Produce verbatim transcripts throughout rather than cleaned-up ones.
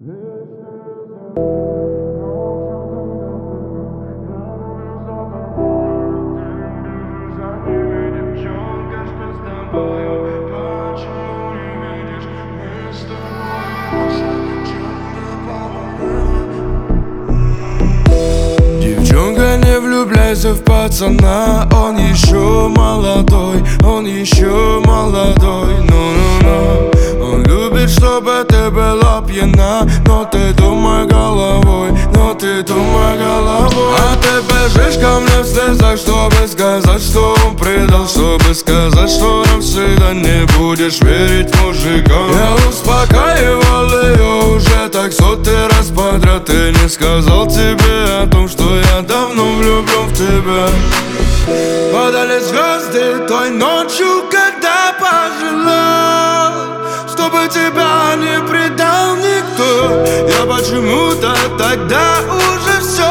Девчонка, не влюбляйся в пацана, он еще молодой, он еще молодой, ну-ну-ну. Он любит, чтобы ты была пьяна, но ты думай головой, но ты думай головой. А ты бежишь ко мне в слезах, чтобы сказать, что он предал, чтобы сказать, что навсегда не будешь верить мужикам. Я успокаивал ее уже так сотый раз подряд, и не сказал тебе о том, что я давно влюблен в тебя. Падали звезды той ночью, когда пожелал, чтобы тебя не предал никто. Я почему-то тогда уже все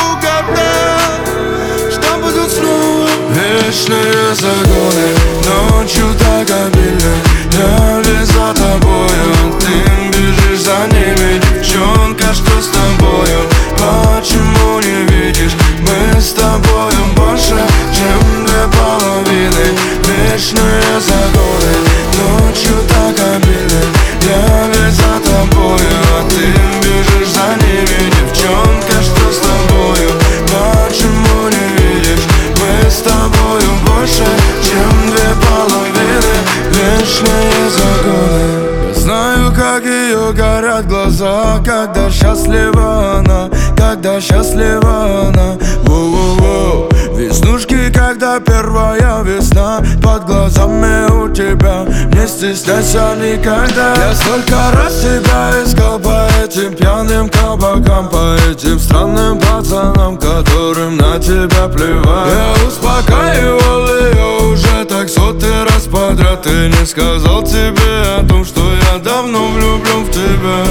угадал, что будут снова вечные загоны. Ночью так обильно я лез за тобою, ты бежишь за ними, девчонка, что с тобою? Почему не видишь, мы с тобою больше, чем две половины. Вечные загоны, ночью так обильно я лез за тобою, а ты бежишь за ними, девчонка, что с тобою? Почему не видишь, мы с тобою больше, чем две половины. Вечные загоны. Я знаю, как ее горят глаза, когда счастлива она, когда счастлива она. Воу-воу-воу. Веснушки, когда первая весна под глазами у тебя, не стесняйся никогда. Я столько раз тебя искал по этим пьяным кабакам, по этим странным пацанам, которым на тебя плевать. Я успокаивал ее уже так сотый раз подряд, и не сказал тебе о том, что я давно влюблен в тебя.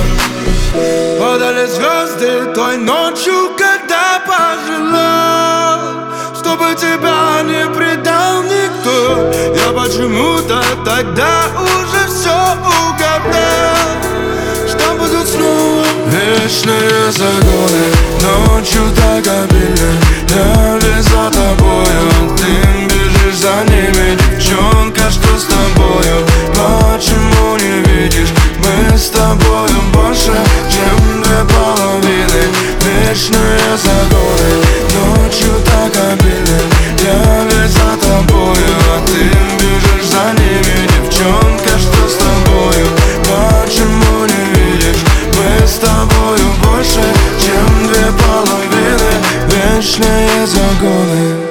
Падали звезды той ночью, когда пожелал, чтобы тебя не предал никто. Я почему-то тогда уже все угадал, что будут снова вечные загоны. Ночью так обильно я лез за тобою, ты бежишь за ними, девчонка, что с тобою? Почему не видишь, мы с тобою больше, чем две половины. Вечные загоны, ночью так обильно я лез за тобою, а ты бежишь за ними, девчонка, что с тобою? Почему не видишь, мы с тобою больше, чем две половины. Вечные загоны.